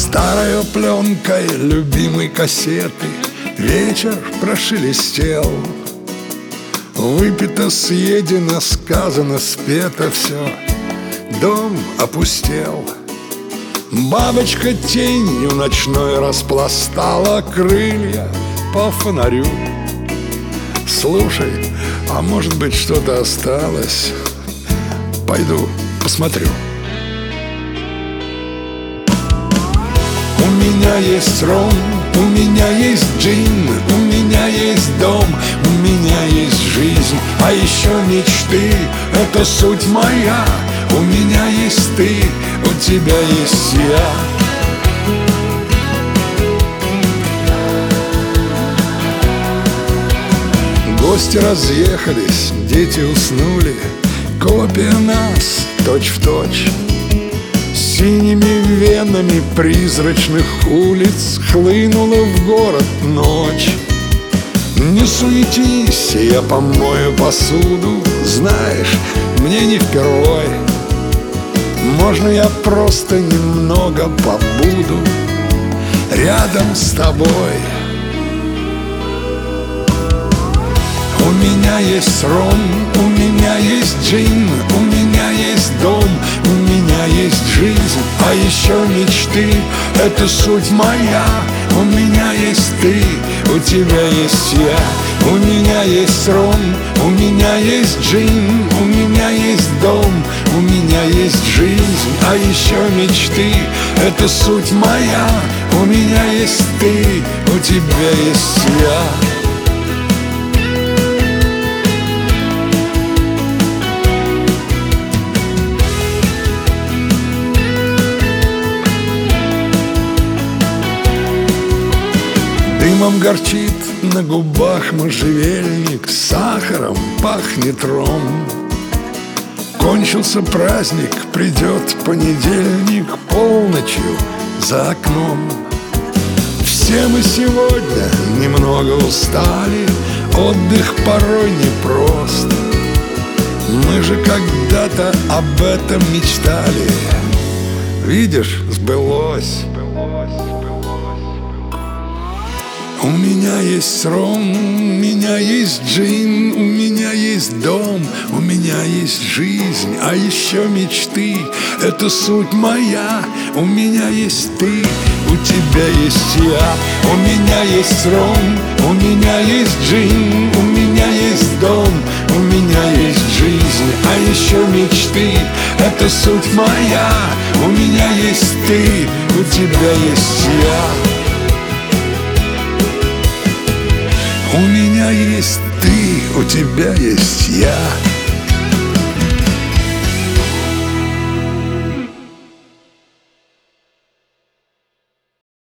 Старой пленкой любимой кассеты вечер прошелестел. Выпито, съедено, сказано, спето все, дом опустел. Бабочка тенью ночной распластала крылья по фонарю. Слушай, а может быть что-то осталось? Пойду посмотрю. У меня есть ром, у меня есть джин, у меня есть дом, у меня есть жизнь, а еще мечты — это суть моя. У меня есть ты, у тебя есть я. Гости разъехались, дети уснули, копия нас точь-в-точь. Синими венами призрачных улиц хлынула в город ночь. Не суетись, я помою посуду, знаешь, мне не впервой. Можно я просто немного побуду рядом с тобой. У меня есть ром, у меня есть джин, у меня есть дом, у меня есть жизнь, а еще мечты — это суть моя. У меня есть ты, у тебя есть я. У меня есть ром, у меня есть джин, у меня есть дом, у меня есть жизнь, а еще мечты — это суть моя. У меня есть ты, у тебя есть я. Дымом горчит на губах можжевельник, сахаром пахнет ром. Кончился праздник, придет понедельник, полночью за окном. Все мы сегодня немного устали, отдых порой непрост. Мы же когда-то об этом мечтали, видишь, сбылось. У меня есть ром, у меня есть джин, у меня есть дом, у меня есть жизнь, а еще мечты — это суть моя. У меня есть ты, у тебя есть я. У меня есть ром, у меня есть джин, у меня есть дом, у меня есть жизнь, а еще мечты — это суть моя. У меня есть ты, у тебя есть я. У меня есть ты, у тебя есть я.